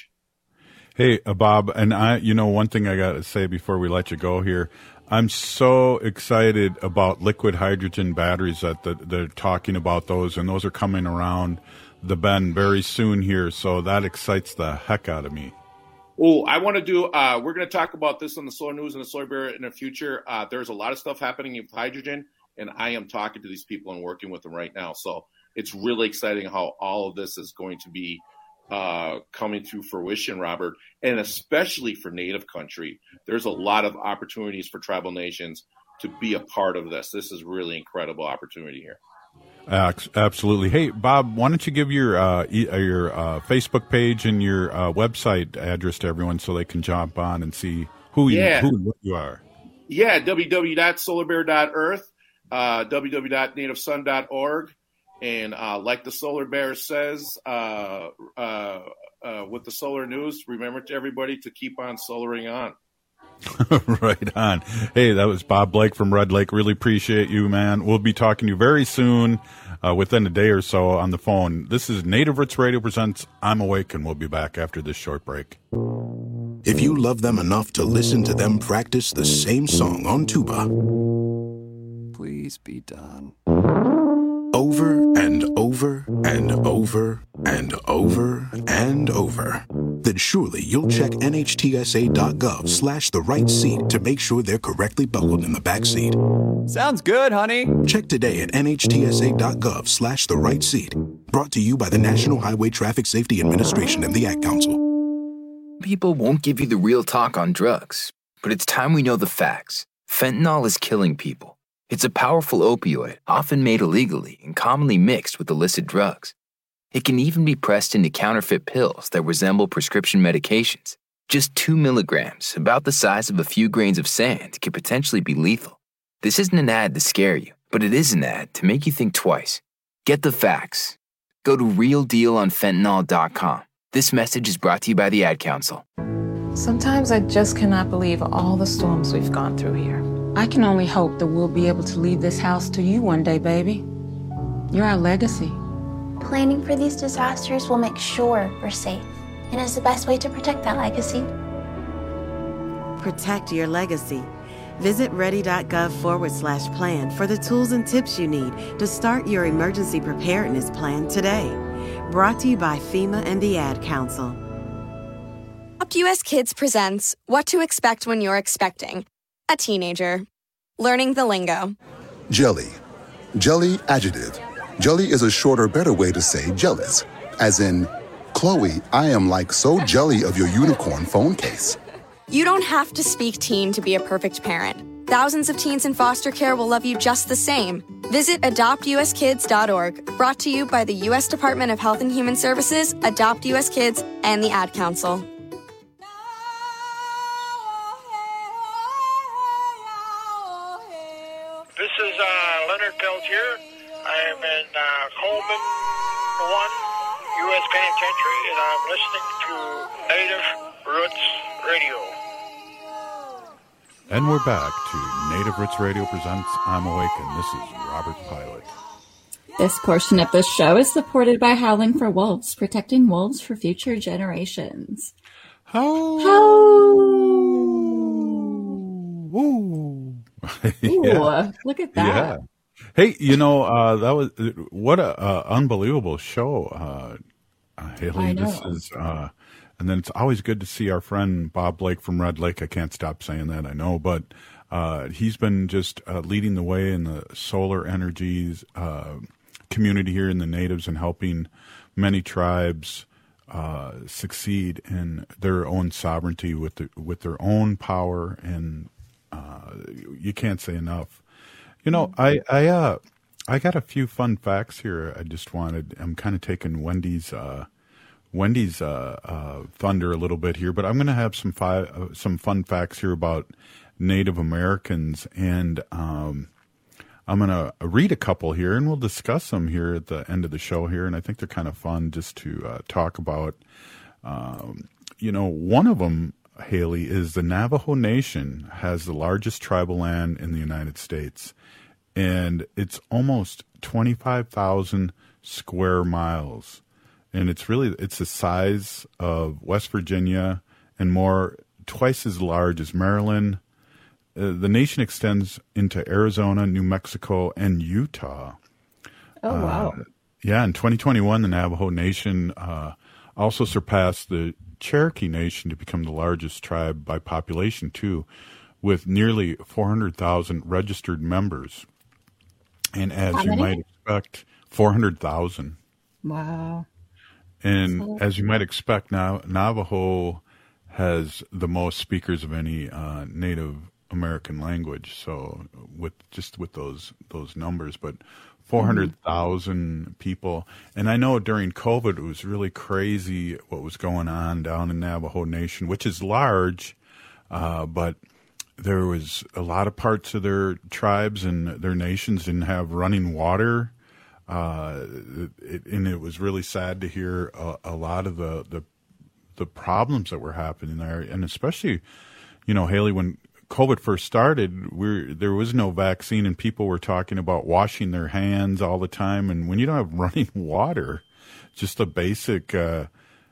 Hey, uh, Bob, and I, you know, one thing I got to say before we let you go here, I'm so excited about liquid hydrogen batteries that the, they're talking about those, and those are coming around the bend very soon here. So that excites the heck out of me. Oh, I want to do, uh, we're going to talk about this on the Solar News and the Solar Bear in the future. Uh, there's a lot of stuff happening with hydrogen, and I am talking to these people and working with them right now. So it's really exciting how all of this is going to be uh, coming to fruition, Robert, and especially for Native country. There's a lot of opportunities for tribal nations to be a part of this. This is really incredible opportunity here. Uh, absolutely. Hey, Bob, why don't you give your uh, e- your uh, Facebook page and your uh, website address to everyone so they can jump on and see who you, yeah. who and what you are? Yeah, w w w dot solar bear dot earth, uh, w w w dot native sun dot org. And uh, like the Solar Bear says uh, uh, uh, with the Solar News, remember to everybody to keep on solaring on. Right on. Hey, that was Bob Blake from Red Lake. Really appreciate you, man. We'll be talking to you very soon, uh, within a day or so on the phone. This is Native Roots Radio presents I'm Awake, and we'll be back after this short break. If you love them enough to listen to them practice the same song on tuba, please be done. Over and over and over and over and over, then surely you'll check N H T S A dot gov slash the right seat to make sure they're correctly buckled in the back seat. Sounds good, honey. Check today at N H T S A dot gov slash the right seat. Brought to you by the National Highway Traffic Safety Administration and the Ad Council. People won't give you the real talk on drugs, but it's time we know the facts. Fentanyl is killing people. It's a powerful opioid, often made illegally and commonly mixed with illicit drugs. It can even be pressed into counterfeit pills that resemble prescription medications. Just two milligrams, about the size of a few grains of sand, could potentially be lethal. This isn't an ad to scare you, but it is an ad to make you think twice. Get the facts. Go to real deal on fentanyl dot com. This message is brought to you by the Ad Council. Sometimes I just cannot believe all the storms we've gone through here. I can only hope that we'll be able to leave this house to you one day, baby. You're our legacy. Planning for these disasters will make sure we're safe, and is the best way to protect that legacy. Protect your legacy. Visit ready.gov forward slash plan for the tools and tips you need to start your emergency preparedness plan today. Brought to you by FEMA and the Ad Council. Adopt U S Kids presents What to Expect When You're Expecting a Teenager. Learning the lingo. Jelly. Jelly adjective. Jelly is a shorter, better way to say jealous. As in, Chloe, I am like so jelly of your unicorn phone case. You don't have to speak teen to be a perfect parent. Thousands of teens in foster care will love you just the same. Visit adopt u s kids dot org. Brought to you by the U S Department of Health and Human Services, Adopt U S Kids, and the Ad Council. This is uh, Leonard Pelt here. I am in uh, Coleman one, U S Penitentiary, and I'm listening to Native Roots Radio. And we're back to Native Roots Radio presents I'm Awakened. This is Robert Pilot. This portion of the show is supported by Howling for Wolves, protecting wolves for future generations. How? Ooh, Yeah. look at that. Yeah. Hey, you know, uh, that was what a uh, unbelievable show, uh, uh, Haley. I know. This is, uh, and then it's always good to see our friend Bob Blake from Red Lake. I can't stop saying that, I know, but uh, he's been just uh, leading the way in the solar energies uh, community here in the natives and helping many tribes uh, succeed in their own sovereignty with the, with their own power, and uh, you can't say enough. You know, I I uh I got a few fun facts here. I just wanted. I'm kind of taking Wendy's uh, Wendy's uh, uh, thunder a little bit here, but I'm going to have some fi- uh, some fun facts here about Native Americans, and um, I'm going to read a couple here, and we'll discuss them here at the end of the show here. And I think they're kind of fun just to uh, talk about. Um, you know, one of them, Haley, is the Navajo Nation has the largest tribal land in the United States. And it's almost twenty-five thousand square miles. And it's really, it's the size of West Virginia and more, twice as large as Maryland. Uh, the nation extends into Arizona, New Mexico, and Utah. Oh, wow. Uh, yeah, in twenty twenty-one, the Navajo Nation uh, also surpassed the Cherokee Nation to become the largest tribe by population, too, with nearly four hundred thousand registered members. And as How you many? might expect, four hundred thousand. Wow. And So- as you might expect, now Navajo has the most speakers of any uh, Native American language. So with just with those those numbers, but four hundred thousand people. And I know during COVID, it was really crazy what was going on down in Navajo Nation, which is large, uh, but there was a lot of parts of their tribes and their nations didn't have running water. Uh, it, and it was really sad to hear a, a lot of the, the, the problems that were happening there. And especially, you know, Haley, when COVID first started, we there was no vaccine and people were talking about washing their hands all the time. And when you don't have running water, just a basic, uh,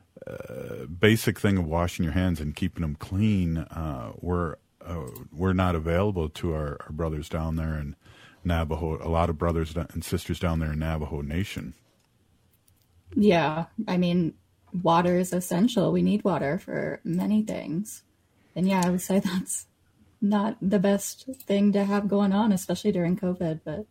uh, basic thing of washing your hands and keeping them clean, uh, were, Uh, we're not available to our, our brothers down there in Navajo, a lot of brothers and sisters down there in Navajo Nation. Yeah, I mean, water is essential. We need water for many things. And yeah, I would say that's not the best thing to have going on, especially during COVID, but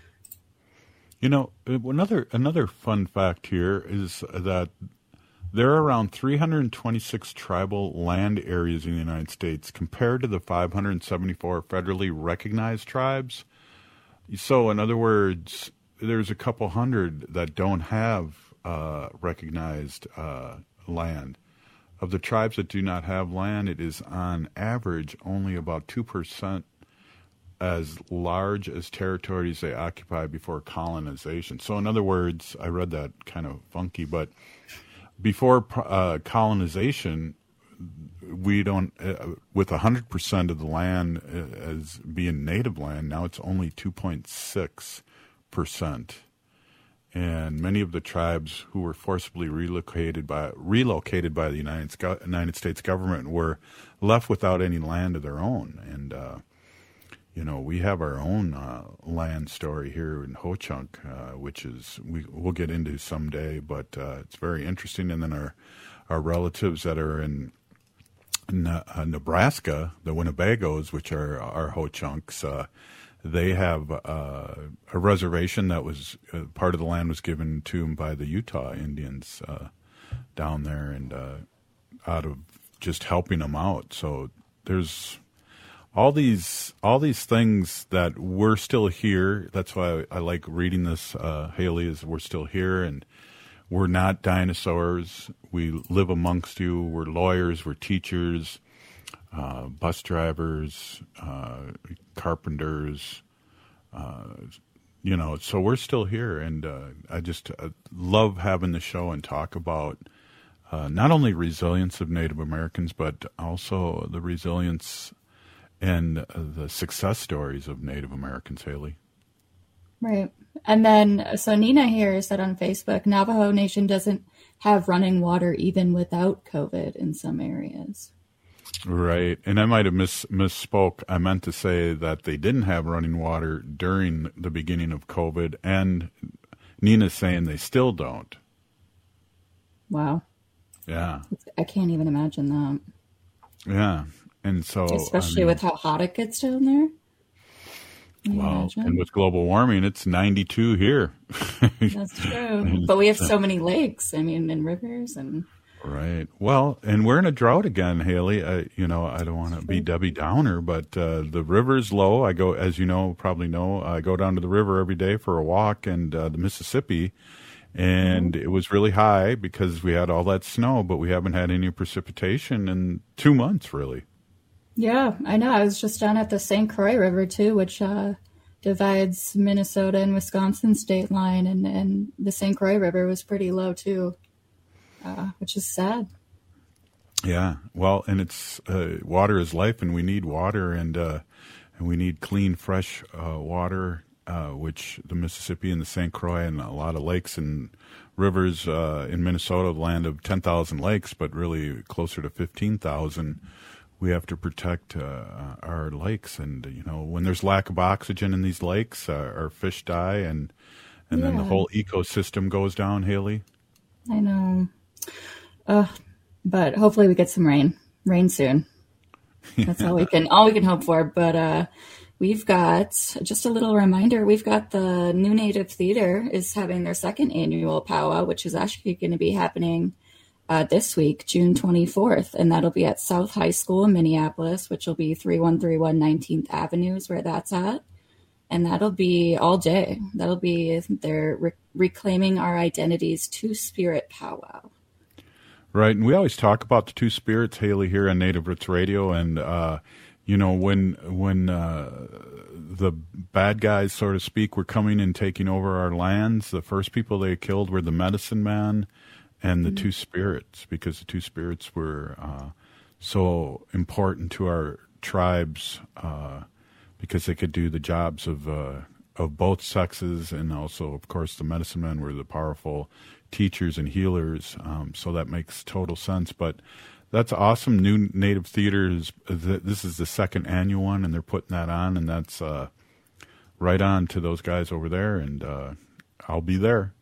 You know, another another fun fact here is that there are around three hundred twenty-six tribal land areas in the United States compared to the five hundred seventy-four federally recognized tribes. So, in other words, there's a couple hundred that don't have uh, recognized uh, land. Of the tribes that do not have land, it is on average only about two percent as large as territories they occupy before colonization. So, in other words, I read that kind of funky, but before uh, colonization, we don't, uh, with one hundred percent of the land as being native land, now it's only two point six percent. And many of the tribes who were forcibly relocated by relocated by the United, United States government were left without any land of their own. And, uh, you know, we have our own uh, land story here in Ho-Chunk, uh, which is we we'll get into someday, but uh, it's very interesting. And then our our relatives that are in, in uh, Nebraska, the Winnebagos, which are our Ho-Chunks, uh, they have uh, a reservation that was uh, part of the land was given to them by the Utah Indians uh, down there, and uh, out of just helping them out. So there's all these all these things that we're still here. That's why I, I like reading this, uh, Haley, is we're still here and we're not dinosaurs. We live amongst you. We're lawyers. We're teachers, uh, bus drivers, uh, carpenters, uh, you know, so we're still here, and uh, I just uh, love having the show and talk about uh, not only resilience of Native Americans, but also the resilience and uh, the success stories of Native Americans, Haley. Right. And then, so Nina here said on Facebook, Navajo Nation doesn't have running water even without COVID in some areas. Right. And I might have miss, misspoke. I meant to say that they didn't have running water during the beginning of COVID, and Nina's saying they still don't. Wow. Yeah. I can't even imagine that. Yeah. And so, especially I mean, with how hot it gets down there. Wow. And with global warming, it's ninety-two here. That's true. But we have so many lakes, I mean, and rivers and. Right. Well, and we're in a drought again, Haley. I, you know, I don't want to be Debbie Downer, but uh, the river's low. I go, as you know, probably know, I go down to the river every day for a walk, and uh, the Mississippi, and mm-hmm. it was really high because we had all that snow, but we haven't had any precipitation in two months, really. Yeah, I know. I was just down at the Saint Croix River, too, which uh, divides Minnesota and Wisconsin state line, and, and the Saint Croix River was pretty low, too. Uh, which is sad. Yeah, well, and it's uh, water is life, and we need water, and uh, and we need clean, fresh uh, water, uh, which the Mississippi and the Saint Croix and a lot of lakes and rivers uh, in Minnesota, the land of ten thousand lakes, but really closer to fifteen thousand. We have to protect uh, our lakes, and you know, when there's lack of oxygen in these lakes, uh, our fish die, and and yeah. then the whole ecosystem goes down. Haley, I know. Uh, but hopefully we get some rain, rain soon. That's all we can, all we can hope for. But, uh, we've got just a little reminder. We've got the New Native Theater is having their second annual powwow, which is actually going to be happening, uh, this week, June twenty-fourth. And that'll be at South High School in Minneapolis, which will be three one three one nineteenth Avenue is where that's at. And that'll be all day. That'll be their re- Reclaiming Our Identities Two-Spirit powwow. Right, and we always talk about the two spirits, Haley, here on Native Roots Radio, and uh, you know, when when uh, the bad guys, so to speak, were coming and taking over our lands, the first people they killed were the medicine man and the mm-hmm. two spirits, because the two spirits were uh, so important to our tribes, uh, because they could do the jobs of uh, of both sexes, and also, of course, the medicine men were the powerful teachers and healers, um, so that makes total sense. But that's awesome. New Native Theater is, this is the second annual one, and they're putting that on, and that's uh, right on to those guys over there, and uh, I'll be there.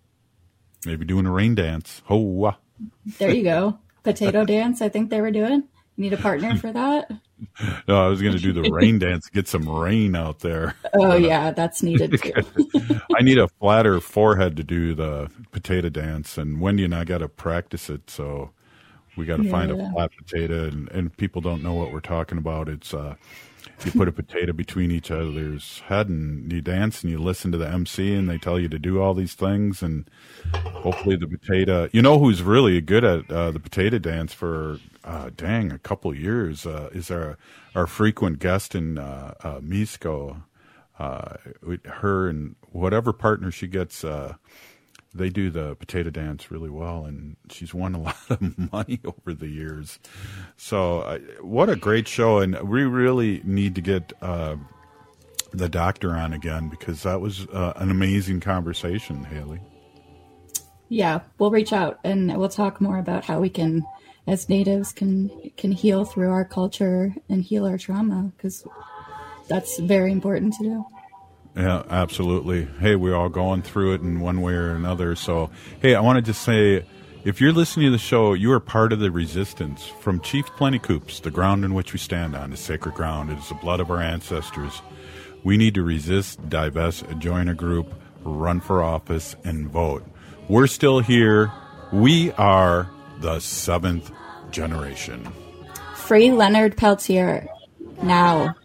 Maybe doing a rain dance. Ho! There you go. Potato dance, I think they were doing. You need a partner for that? No, I was going to do the rain dance, get some rain out there. Oh, but, yeah, uh, that's needed too. I need a flatter forehead to do the potato dance, and Wendy and I got to practice it, so we got to yeah. find a flat potato, and, and people don't know what we're talking about. It's uh, you put a potato between each other's head, and you dance, and you listen to the M C, and they tell you to do all these things, and hopefully the potato, you know who's really good at uh, the potato dance for Uh, dang, a couple of years, uh, is our our frequent guest in uh, uh, Misco. Uh, her and whatever partner she gets, uh, they do the potato dance really well, and she's won a lot of money over the years. So, uh, what a great show, and we really need to get uh, the doctor on again, because that was uh, an amazing conversation, Haley. Yeah, we'll reach out and we'll talk more about how we can, as natives, can can heal through our culture and heal our trauma, because that's very important to do. Yeah, absolutely. Hey, we're all going through it in one way or another. So, hey, I want to just say, if you're listening to the show, you are part of the resistance. From Chief Plentycoops, the ground in which we stand on is sacred ground. It is the blood of our ancestors. We need to resist, divest, join a group, run for office, and vote. We're still here. We are the seventh generation. Free Leonard Peltier. Now.